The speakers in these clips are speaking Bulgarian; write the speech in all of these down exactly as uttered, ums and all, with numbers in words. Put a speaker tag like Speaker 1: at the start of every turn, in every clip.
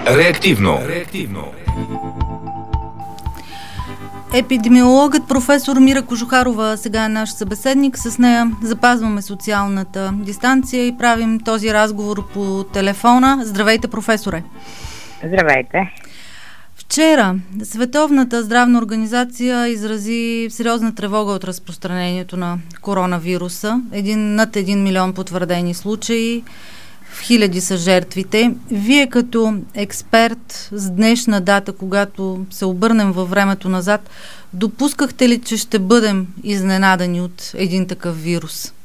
Speaker 1: Реактивно. Реактивно.
Speaker 2: Епидемиологът професор Мира Кожухарова сега е наш събеседник. С нея запазваме социалната дистанция и правим този разговор по телефона. Здравейте, професоре!
Speaker 3: Здравейте!
Speaker 2: Вчера Световната здравна организация изрази сериозна тревога от разпространението на коронавируса. Един, над един милион потвърдени случаи, в хиляди са жертвите. Вие като експерт с днешна дата, когато се обърнем във времето назад, допускахте ли, че ще бъдем изненадани от един такъв вирус?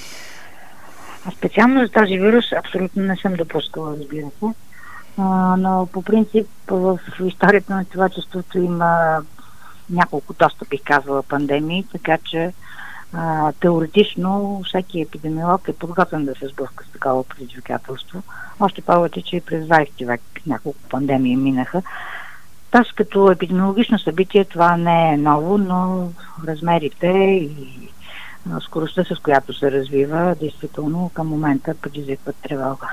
Speaker 3: А специално за този вирус абсолютно не съм допускала, разбира се. А, но по принцип в историята на човечеството има няколко доста, бих казала, пандемии, така че а, теоретично всеки епидемиолог е подготвен да се сблъска с такова предизвикателство. Още повече, че и през двайсети век няколко пандемии минаха. Тоест като епидемиологично събитие това не е ново, но размерите и скоростта, с която се развива, действително към момента предизвикват тревога.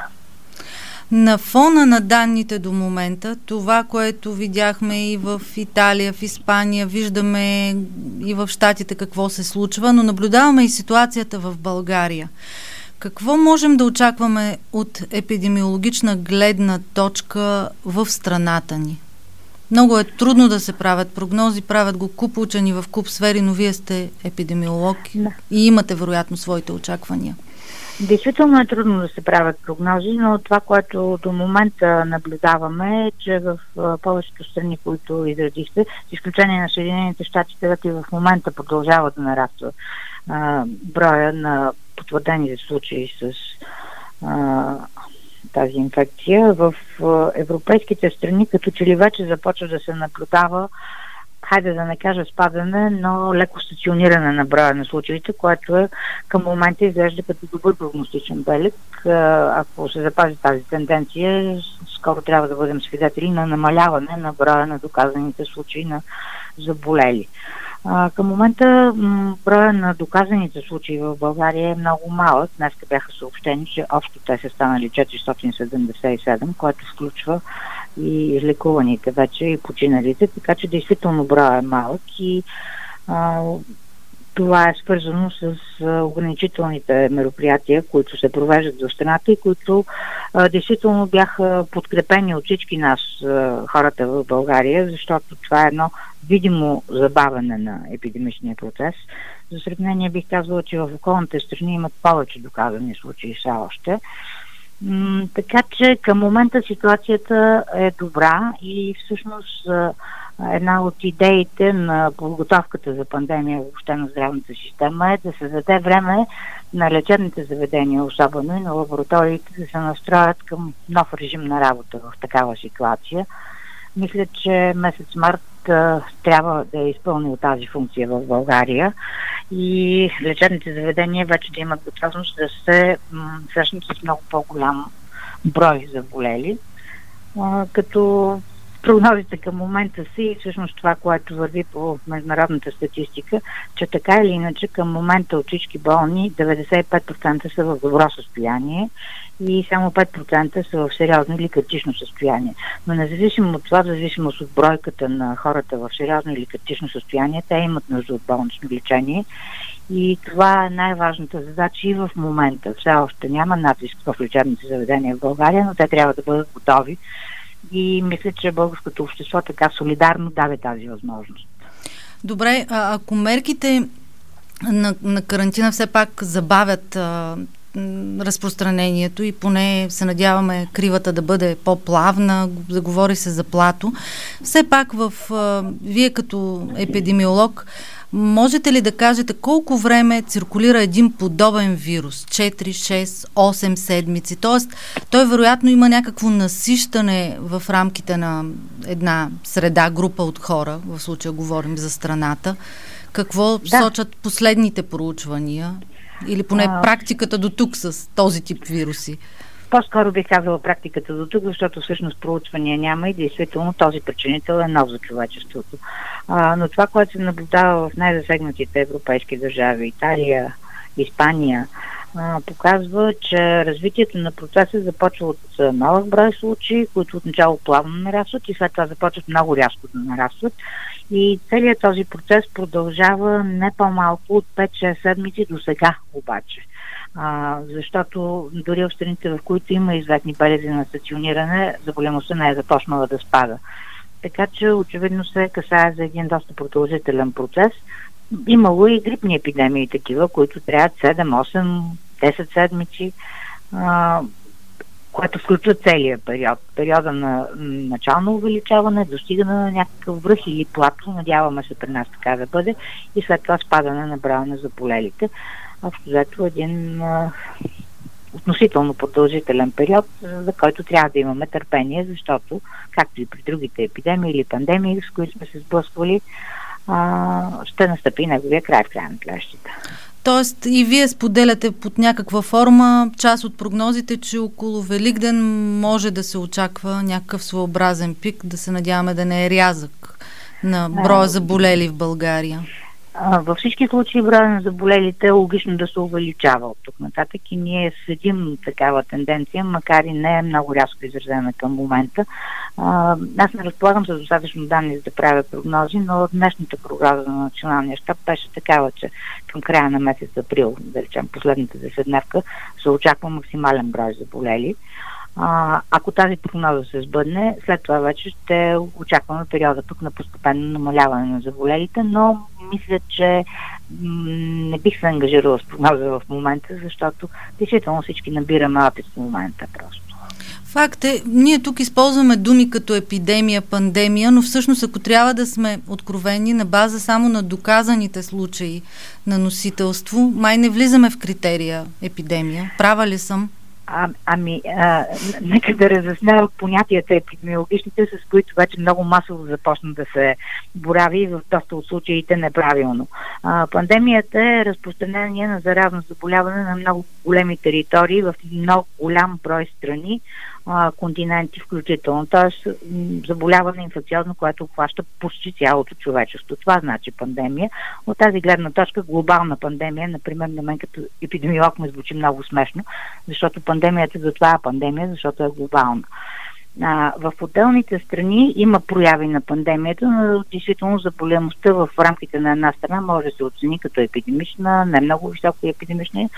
Speaker 2: На фона на данните до момента, това, което видяхме и в Италия, в Испания, виждаме и в Щатите какво се случва, но наблюдаваме и ситуацията в България. Какво можем да очакваме от епидемиологична гледна точка в страната ни? Много е трудно да се правят прогнози, правят го куп учени в куп сфери, но вие сте епидемиолог да. И имате вероятно своите очаквания.
Speaker 3: Действително е трудно да се правят прогнози, но това, което до момента наблюдаваме е, че в повечето страни, които изредихте, с изключение на Съединените щати, където и в момента продължава да нараства а, броя на потвърдените случаи с а, тази инфекция, в а, европейските страни, като че ли вече започва да се наблюдава, хайде да не кажа спадане, но леко стациониране на броя на случаите, което е към момента изглежда като добър прогностичен белег. Ако се запази тази тенденция, скоро трябва да бъдем свидетели на намаляване на броя на доказаните случаи на заболели. А, към момента м- броя на доказаните случаи в България е много малък. Днес бяха съобщени, че общо те са станали четиристотин седемдесет и седем, което включва и излекуваните вече и починалите, така че действително броя е малък и а, това е свързано с а, ограничителните мероприятия, които се провеждат в страната и които а, действително бяха подкрепени от всички нас, а, хората в България, защото това е едно видимо забавяне на епидемичния процес. За сравнение бих казала, че в околните страни имат повече доказани случаи все още. М- така че към момента ситуацията е добра и всъщност а, една от идеите на подготовката за пандемия въобще на здравната система е да се даде време на лечебните заведения, особено и на лабораториите, да се настроят към нов режим на работа в такава ситуация. Мисля, че месец март а, трябва да е изпълнил тази функция в България и лечебните заведения вече да имат готовност да се м- срещнат с много по-голям брой заболели, а, като прогнозите към момента си и всъщност това, което върви по международната статистика, че така или иначе към момента от всички болни деветдесет и пет процента са в добро състояние и само пет процента са в сериозно или критично състояние. Но независимо от това, зависимост от бройката на хората в сериозно или критично състояние, те имат нужда от болнично лечение и това е най-важната задача и в момента. Все още няма натиск в лечебните заведения в България, но те трябва да бъдат готови и мисля, че българското общество така солидарно даде тази възможност.
Speaker 2: Добре, а ако мерките на, на карантина все пак забавят а, разпространението и поне се надяваме кривата да бъде по-плавна, заговори се за плато, все пак в а, вие като епидемиолог можете ли да кажете колко време циркулира един подобен вирус? четири, шест, осем седмици. Тоест, той вероятно има някакво насищане в рамките на една среда, група от хора, в случая говорим за страната. Какво да. сочат последните проучвания? Или поне а... практиката до тук с този тип вируси?
Speaker 3: По-скоро бих казала практиката до тук, защото всъщност проучвания няма и действително този причинител е нов за човечеството. А, но това, което се наблюдава в най-засегнатите европейски държави, Италия, Испания, а, показва, че развитието на процеса започва от малък брой случаи, които отначало плавно нарастват и след това започват много рязко да нарастват. И целият този процес продължава не по-малко от пет-шест седмици до сега обаче. А, защото дори в страните, в които има известни белези на стациониране, заболемостта не е започнала да спада. Така че очевидно се касае за един доста продължителен процес. Имало и грипни епидемии такива, които трябват седем, осем, десет седмици, а, което включва целия период. Периода на начално увеличаване, достигане на някакъв връх или плато, надяваме се при нас така да бъде, и след това спадане на броя на заболелите. Общо взето един а, относително продължителен период, за който трябва да имаме търпение, защото, както и при другите епидемии или пандемии, с които сме се сблъсквали, а, ще настъпи неговия край в края на краищата.
Speaker 2: Тоест и вие споделяте под някаква форма част от прогнозите, че около Великден може да се очаква някакъв своеобразен пик, да се надяваме да не е рязък на броя заболели в България.
Speaker 3: Във всички случаи броя на заболелите е логично да се увеличава от тук нататък и ние следим такава тенденция, макар и не е много рязко изразена към момента. Аз не разполагам с достатъчно данни за да правя прогнози, но днешната прогноза на Националния щаб беше такава, че към края на месец април, да речем последната деседневка, се очаква максимален брой заболели. А, ако тази прогноза се сбъдне, след това вече ще очакваме периода тук на постепенно намаляване на заболелите, но мисля, че м- не бих се ангажирала с прогноза в момента, защото действително всички набираме опит в момента просто.
Speaker 2: Факт е, ние тук използваме думи като епидемия, пандемия, но всъщност ако трябва да сме откровени на база само на доказаните случаи на носителство, май не влизаме в критерия епидемия. Права ли съм?
Speaker 3: А, ами, а, нека да разясня понятията епидемиологичните, с които вече много масово започна да се борави и в доста от случаите неправилно. А, пандемията е разпространение на заразно заболяване на много големи територии в много голям брой страни, а, континенти включително. Тоест заболяване инфекциозно, което обхваща почти цялото човечество. Това значи пандемия. От тази гледна точка глобална пандемия, например, на мен като епидемиолог ме звучи много смешно, защото пандемията затова е пандемия, защото е глобална. А, в отделните страни има прояви на пандемията, но действително заболемостта в рамките на една страна може да се оцени като епидемична, не много високо епидемична.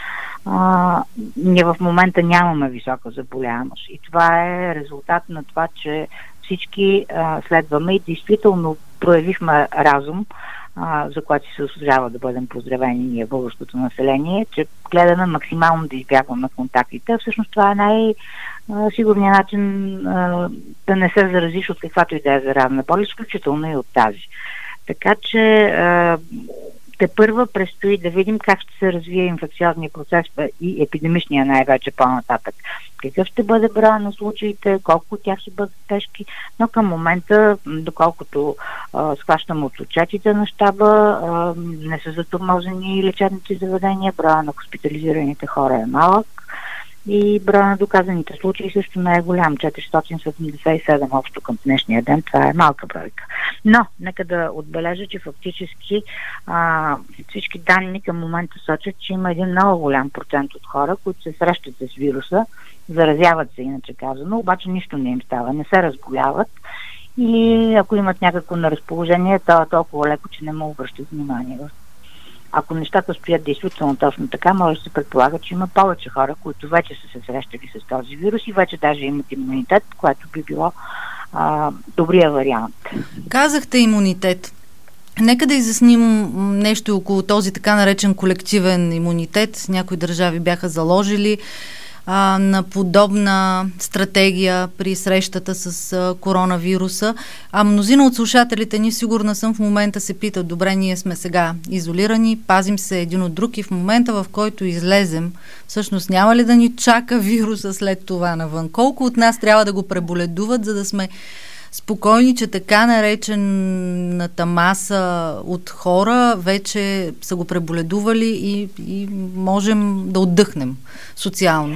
Speaker 3: А, ние в момента нямаме висока заболяемост и това е резултат на това, че всички а, следваме и действително проявихме разум, а, за което си се заслужава да бъдем поздравени ние, българското население, че гледаме максимално да избягваме контактите. Всъщност това е най-сигурният начин а, да не се заразиш от каквато и да е заразна болест, включително и от тази. Така че а, те първа предстои да видим как ще се развие инфекциозния процес и епидемичния най-вече по-нататък. Какъв ще бъде броя на случаите, колко от тях ще бъдат тежки, но към момента, доколкото а, схващам от отчетите на щаба, а, не са затормозени лечебните заведения, броя на хоспитализираните хора е малък и броя на доказаните случаи също не е голям, четиристотин седемдесет и седем общо към днешния ден, това е малка бройка. Но, нека да отбележа, че фактически а, всички данни към момента сочат, че има един много голям процент от хора, които се срещат с вируса, заразяват се, иначе казано, обаче нищо не им става, не се разболяват и ако имат някакво неразположение, то е толкова леко, че не му обръщат внимание. Ако нещата стоят действително точно така, може да се предполага, че има повече хора, които вече са се срещали с този вирус и вече даже имат имунитет, което би било а, добрия вариант.
Speaker 2: Казахте имунитет. Нека да изясним нещо около този така наречен колективен имунитет. Някои държави бяха заложили а, на подобна стратегия при срещата с а, коронавируса. А мнозина от слушателите ни, сигурна съм, в момента се питат, добре, ние сме сега изолирани, пазим се един от друг и в момента, в който излезем, всъщност няма ли да ни чака вируса след това навън? Колко от нас трябва да го преболедуват, за да сме спокойни, че така наречената маса от хора вече са го преболедували и, и можем да отдъхнем социално?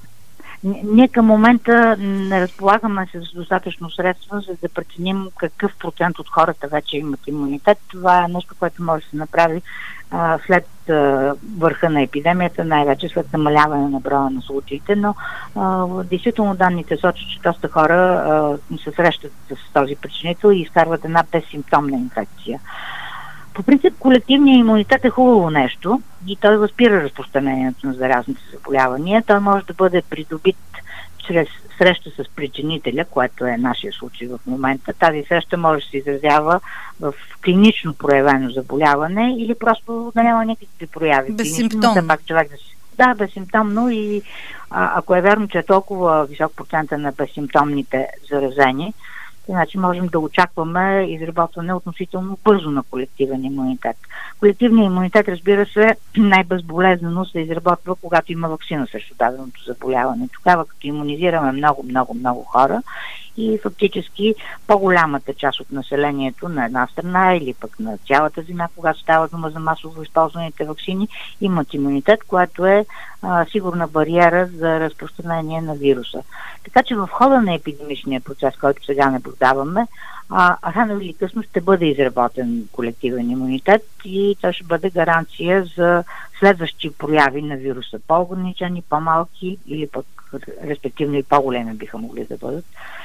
Speaker 3: Ние към момента не разполагаме с достатъчно средства, за да преценим какъв процент от хората вече имат имунитет. Това е нещо, което може да се направи а, след а, върха на епидемията, най-вече след намаляване на броя на случаите, но а, действително данните сочат, че доста хора а, се срещат с този причинител и изкарват една безсимптомна инфекция. По принцип, колективният имунитет е хубаво нещо и той възпира разпространението на заразните заболявания. Той може да бъде придобит чрез среща с причинителя, което е нашия случай в момента. Тази среща може да се изразява в клинично проявено заболяване или просто да няма никакви прояви.
Speaker 2: Безсимптомно.
Speaker 3: Пак човек да си... Да, безсимптомно и а, ако е верно, че е толкова висок процента на безсимптомните заразени, значи можем да очакваме изработване относително бързо на колективен имунитет. Колективният имунитет, разбира се, най-безболезнено се изработва, когато има ваксина срещу даденото заболяване. Тогава, като имунизираме много, много, много хора и фактически по-голямата част от населението на една страна или пък на цялата земя, когато става дума за масово използваните ваксини, имат имунитет, което е а, сигурна бариера за разпространение на вируса. Така че в хода на епидемичния процес, който сега наблюдаваме, а, рано или късно ще бъде изработен колективен имунитет и това ще бъде гаранция за следващи прояви на вируса. По-ограничени, по-малки или пък респективно и по-големи биха могли да бъдат.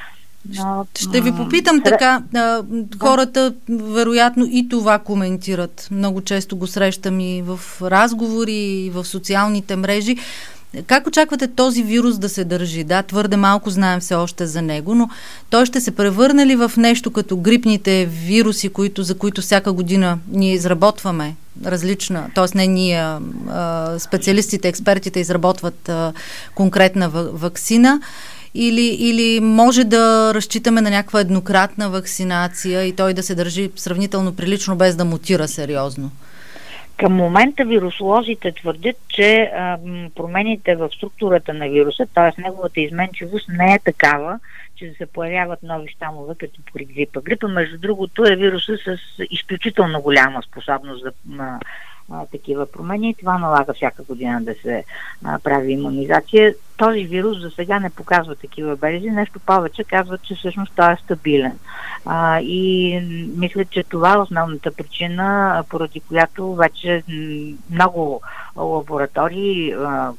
Speaker 2: Но, ще ви попитам м- така, а, хората вероятно и това коментират. Много често го срещам и в разговори, и в социалните мрежи. Как очаквате този вирус да се държи? Да, твърде малко знаем все още за него, но той ще се превърне ли в нещо като грипните вируси, които, за които всяка година ние изработваме различна, т.е. не ние, а, специалистите, експертите изработват а, конкретна ваксина? Или, или може да разчитаме на някаква еднократна вакцинация и той да се държи сравнително прилично, без да мутира сериозно?
Speaker 3: Към момента вирусолозите твърдят, че а, промените в структурата на вируса, т.е. неговата изменчивост не е такава, че да се появяват нови щамове, като при грипа. Грипа, между другото, е вируса с изключително голяма способност за а, а, такива промени и това налага всяка година да се а, прави имунизация. Този вирус за сега не показва такива белези, нещо повече казва, че всъщност той е стабилен. А, и мисля, че това е основната причина, поради която вече много лаборатории, а,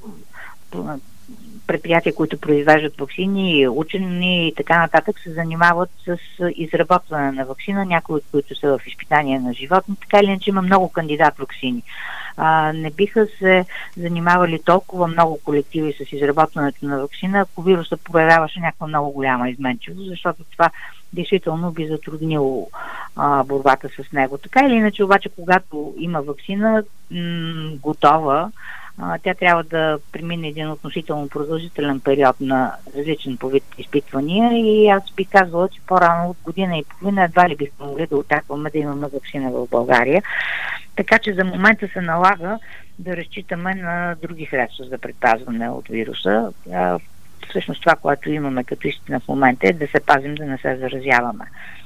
Speaker 3: предприятия, които произвеждат ваксини, учени и така нататък се занимават с изработване на ваксина, някои от които са в изпитания на животни. Така или иначе има много кандидат ваксини. А, не биха се занимавали толкова много колективи с изработването на ваксина, ако вируса проявяваше някаква много голяма изменчивост, защото това действително би затруднило а, борбата с него. Така или иначе, обаче, когато има ваксина м- готова, тя трябва да премине един относително продължителен период на различен по вид изпитвания и аз бих казвала, че по-рано от година и половина едва ли бихме могли да очакваме да имаме ваксина в България. Така че за момента се налага да разчитаме на други средства за предпазване от вируса. Всъщност това, което имаме като истина в момента е да се пазим, да не се заразяваме.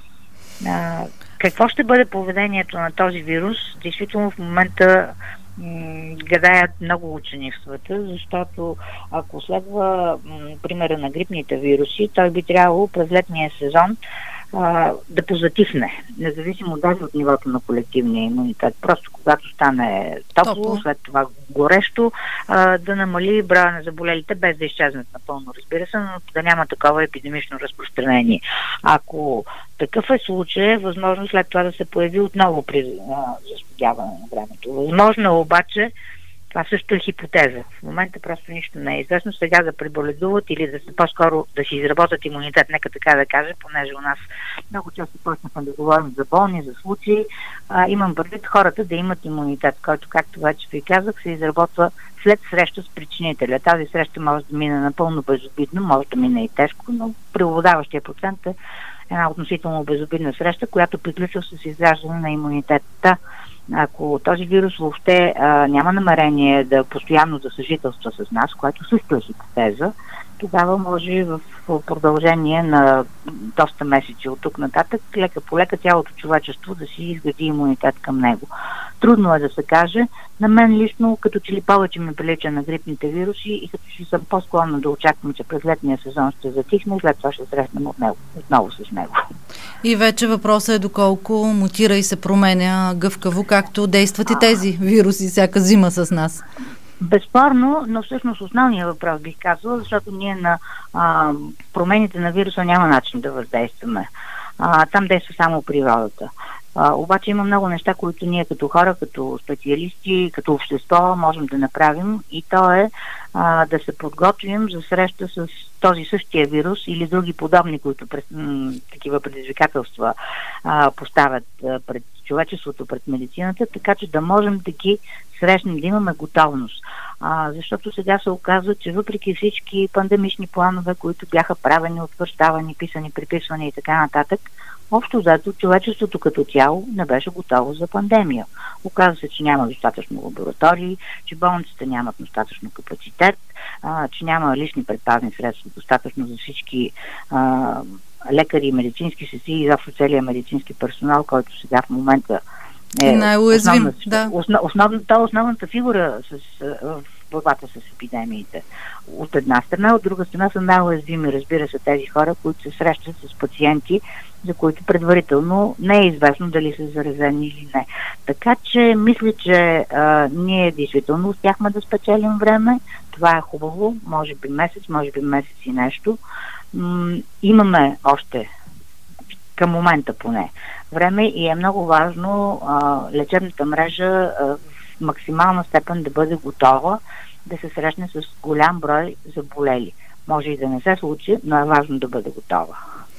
Speaker 3: Какво ще бъде поведението на този вирус? Действително в момента гадаят много учени в света, защото ако следва м, примера на грипните вируси, той би трябвало през летния сезон а, да позатихне, независимо даже от нивото на колективния имунитет. Просто когато стане топло, топло. след това горещо, а, да намали броя на заболелите, без да изчезнат напълно, разбира се, но да няма такова епидемично разпространение. Ако такъв е случай, е възможно след това да се появи отново при застудяване на времето. Възможно е обаче, това също е хипотеза. В момента просто нищо не е известно. Сега да преболедуват или да се по-скоро да си изработят имунитет, нека така да кажа, понеже у нас много често почнахме да говорим за болни, за случаи. А, имам предвид хората да имат имунитет, който, както вече ви казах, се изработва след среща с причинителя. Тази среща може да мине напълно безобидно, може да мине и тежко, но преобладаващия процент е една относително безобидна среща, която приключва с изграждане на имунитета. Ако този вирус въобще а, няма намерение да постоянно да съжителства с нас, което също е хипотеза, тогава може в продължение на доста месеци от тук нататък, лека по лека цялото човечество да си изгради имунитет към него. Трудно е да се каже. На мен лично, като че ли повече ми прилича на грипните вируси и като че съм по-склонна да очаквам, че през летния сезон ще затихне и след това ще срещнем от него, отново с него.
Speaker 2: И вече въпросът е доколко мутира и се променя гъвкаво, както действат и тези вируси всяка зима с нас.
Speaker 3: Безспорно, но всъщност основният въпрос бих казала, защото ние на а, промените на вируса няма начин да въздействаме. А, там действа само природата. А, обаче има много неща, които ние като хора, като специалисти, като общество можем да направим, и то е а, да се подготвим за среща с този същия вирус или други подобни, които пред, м- такива предизвикателства а, поставят а, пред човечеството, пред медицината, така че да можем да ги срещнем, да имаме готовност. А, защото сега се оказва, че въпреки всички пандемични планове, които бяха правени, утвърждавани, писани, приписвани и така нататък, общо взето човечеството като цяло не беше готово за пандемия. Оказва се, че няма достатъчно лаборатории, че болниците нямат достатъчно капацитет, а, че няма лични предпазни средства достатъчно за всички а, лекари, медицински сестри и изобщо целият медицински персонал, който сега в момента е
Speaker 2: най-уязвим.
Speaker 3: Основна,
Speaker 2: да.
Speaker 3: основ, основ, то е основната фигура с, в борбата с епидемиите. От една страна, от друга страна са най-уязвими, разбира се, тези хора, които се срещат с пациенти, за които предварително не е известно дали са заразени или не. Така че мисля, че а, ние действително успяхме да спечелим време. Това е хубаво, може би месец, може би месец и нещо. М- имаме още към момента поне време и е много важно а, лечебната мрежа а, в максимална степен да бъде готова да се срещне с голям брой заболели. Може и да не се случи, но е важно да бъде готова.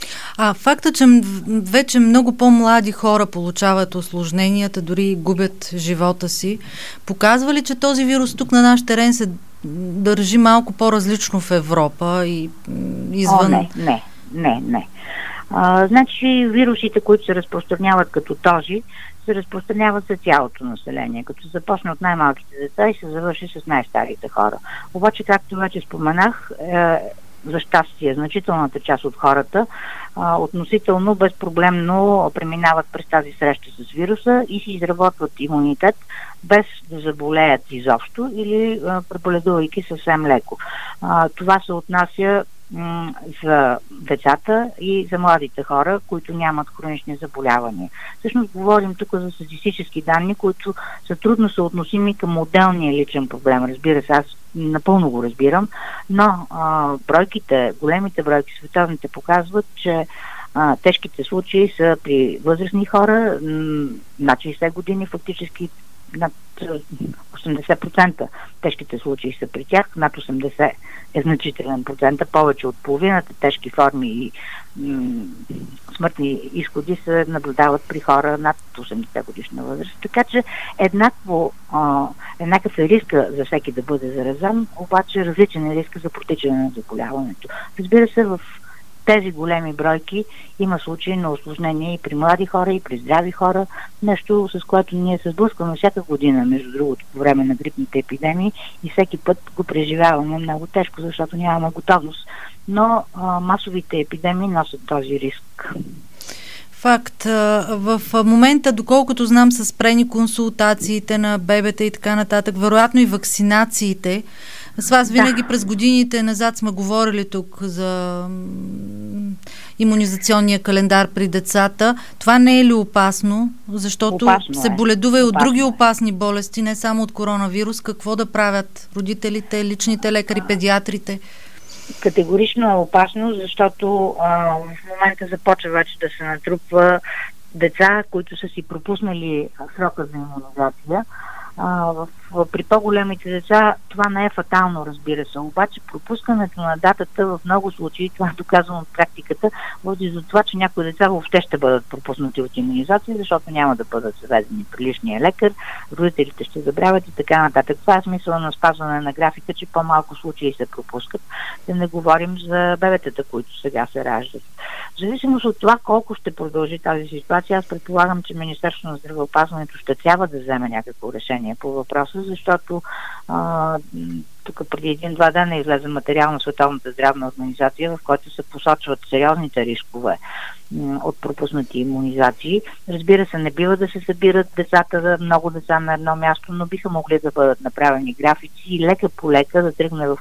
Speaker 2: А факта, че вече много по-млади хора получават осложненията, дори губят живота си, показва ли, че този вирус тук на наш терен се държи малко по-различно в Европа и извън?
Speaker 3: О, не, не, не, не. А, значи вирусите, които се разпространяват като този, се разпространяват за цялото население, като се започне от най-малките деца и се завърши с най-старите хора. Обаче, както вече споменах, е, за щастие, значителната част от хората а, относително безпроблемно преминават през тази среща с вируса и си изработват имунитет без да заболеят изобщо или а, преболедувайки съвсем леко. А, това се отнася м- за децата и за младите хора, които нямат хронични заболявания. Всъщност говорим тук за статистически данни, които са трудно съотносими към отделния личен проблем. Разбира се, аз напълно го разбирам, но а, бройките, големите бройки, световните показват, че а, тежките случаи са при възрастни хора, м- над шейсет години, фактически над осемдесет процента тежките случаи са при тях, над осемдесет е значителен процент, повече от половината тежки форми и м- смъртни изходи се наблюдават при хора над осемдесет годишна възраст. Така че еднакво, а, еднакъв е риска за всеки да бъде заразен, обаче различен е риска за протичане на заболяването. Разбира се, в тези големи бройки има случаи на осложнения и при млади хора, и при здрави хора. Нещо, с което ние се сблъскваме всяка година, между другото, по време на грипните епидемии и всеки път го преживяваме много тежко, защото нямаме готовност. Но а, масовите епидемии носят този риск.
Speaker 2: Факт. В момента, доколкото знам, са спрени консултациите на бебета и така нататък, вероятно и вакцинациите. С вас винаги да. През годините назад сме говорили тук за имунизационния календар при децата. Това не е ли опасно? Защото опасно се боледува и от други опасни болести, не само от коронавирус. Какво да правят родителите, личните лекари, педиатрите?
Speaker 3: Категорично е опасно, защото а, в момента започва вече да се натрупва деца, които са си пропуснали срока за имунизация. А, в, в, при по-големите деца това не е фатално, разбира се, обаче пропускането на датата в много случаи, това е доказано от практиката, води за това, че някои деца въобще ще бъдат пропуснати от имунизация, защото няма да бъдат заведени при личния лекар, родителите ще забравят и така нататък. Това е смисъл на спазване на графика, че по-малко случаи се пропускат. Да не говорим за бебетата, които сега се раждат. В зависимост от това колко ще продължи тази ситуация, аз предполагам, че Министерството на здравеопазването ще трябва да вземе някакво решение по въпроса, защото а, тук преди един-два дена излезе материал на Световната здравна организация, в който се посочват сериозните рискове м, от пропуснати имунизации. Разбира се, не бива да се събират децата, много деца на едно място, но биха могли да бъдат направени графици и лека по лека да тръгне в ход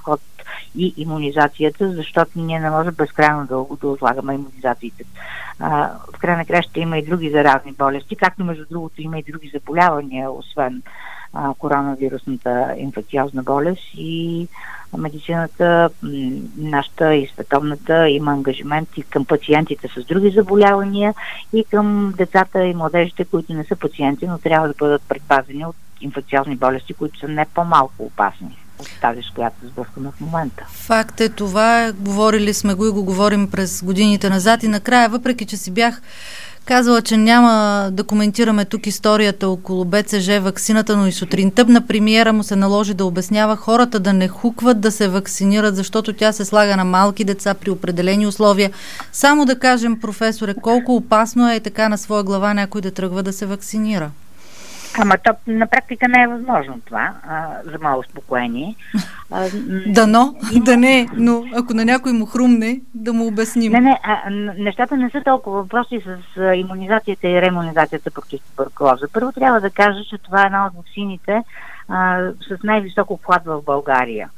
Speaker 3: и имунизацията, защото ние не можем безкрайно дълго да отлагаме имунизациите. А, в край на краща има и други заразни болести, както между другото има и други заболявания, освен а, коронавирусната инфекциозна болест, и медицината, нашата и световната, има ангажимент и към пациентите с други заболявания и към децата и младежите, които не са пациенти, но трябва да бъдат предпазени от инфекциозни болести, които са не по-малко опасни от тази, с която се сблъскваме в момента.
Speaker 2: Факт е това, говорили сме го и го говорим през годините назад, и накрая, въпреки че си бях казала, че няма да коментираме тук историята около Б Ц Ж ваксината, но и сутринта на премиера му се наложи да обяснява хората да не хукват да се вакцинират, защото тя се слага на малки деца при определени условия. Само да кажем, професоре, колко опасно е така на своя глава някой да тръгва да се вакцинира?
Speaker 3: Ама то на практика не е възможно това, а, за мое успокоение. А,
Speaker 2: Дано, има... да не, но ако на някой му хрумне, да му обясним.
Speaker 3: Не, не, а, нещата не са толкова въпроси с а, имунизацията и реимунизацията против туберкулоза. Първо трябва да кажа, че това е една от ваксините а, с най-висок обхват в България.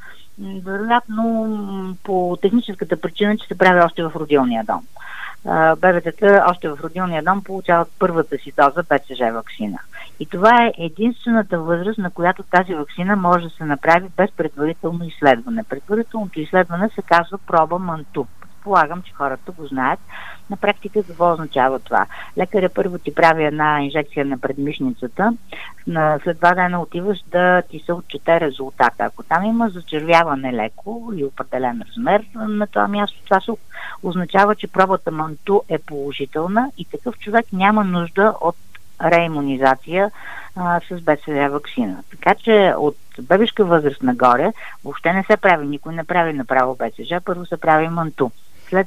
Speaker 3: Вероятно по техническата причина, че се прави още в родилния дом. Бебетата още в родилния дом получават първата си доза Б Ц Ж ваксина. И това е единствената възраст, на която тази ваксина може да се направи без предварително изследване. Предварителното изследване се казва проба Манту. Предполагам, че хората го знаят. На практика какво означава това? Лекаря първо ти прави една инжекция на предмишницата, след два дена отиваш да ти се отчете резултата. Ако там има зачервяване леко и определен размер на това място, това се означава, че пробата Манту е положителна и такъв човек няма нужда от реимунизация а, с Б Ц Ж ваксина. Така че от бебешка възраст нагоре въобще не се прави, никой не прави направо Б Ц Ж, първо се прави Манту. След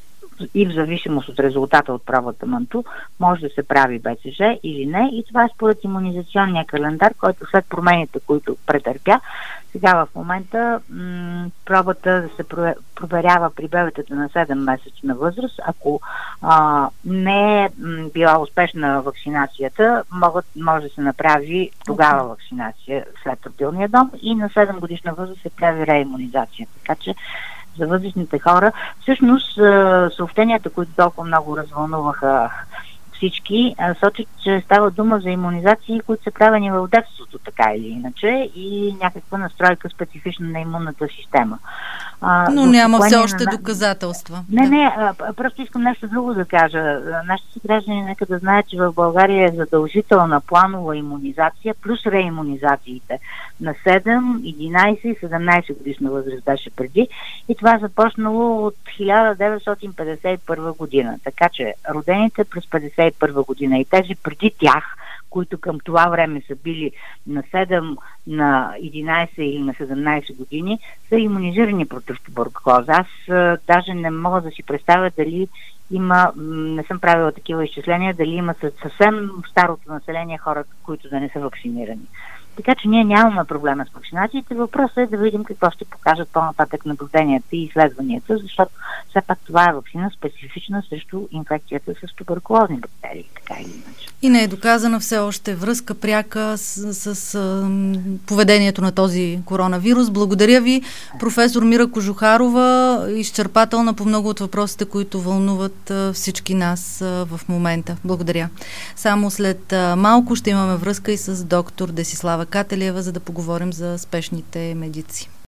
Speaker 3: и в зависимост от резултата от пробата Манту може да се прави Б Ц Ж или не, и това е според имунизационния календар, който след промените, които претърпя, сега в момента м- пробата да се проверява при бебетата на седем месечна възраст. Ако а, не е м- била успешна вакцинацията, могат, може да се направи тогава вакцинация след родилния дом, и на седем годишна възраст се прави реимунизация. Така че за възрастните хора, всъщност съобщенията, които толкова много развълнуваха всички, сочат, че става дума за имунизации, които са правени в детството, така или иначе, и някаква настройка специфична на имунната система.
Speaker 2: А, Но няма все още на... доказателства.
Speaker 3: Не, да. не, а, просто искам нещо друго да кажа. Нашите си граждани нека да знаят, че в България е задължителна планова имунизация плюс реимунизациите на седем, единайсет и седемнайсет годишна възраст беше преди, и това е започнало от хиляда деветстотин петдесет и първа година. Така че родените през петдесет и първа година и тези преди тях, които към това време са били на седем, на единайсет или на седемнайсет години, са имунизирани против туберкулоза. Аз а, даже не мога да си представя дали има, не съм правила такива изчисления, дали има съвсем старото население хора, които да не са вакцинирани. Така че ние нямаме проблема с вакцинациите. Въпросът е да видим какво ще покажат по-нататък наблюденията и изследванията, защото все пак това е вакцина специфична срещу инфекцията с туберкулозни бактерии, така или иначе.
Speaker 2: И не е доказана все още връзка пряка с, с, с поведението на този коронавирус. Благодаря ви, професор Мира Кожухарова, изчерпателна по много от въпросите, които вълнуват всички нас в момента. Благодаря. Само след малко ще имаме връзка и с доктор Десислава Кателиева, за да поговорим за спешните медици.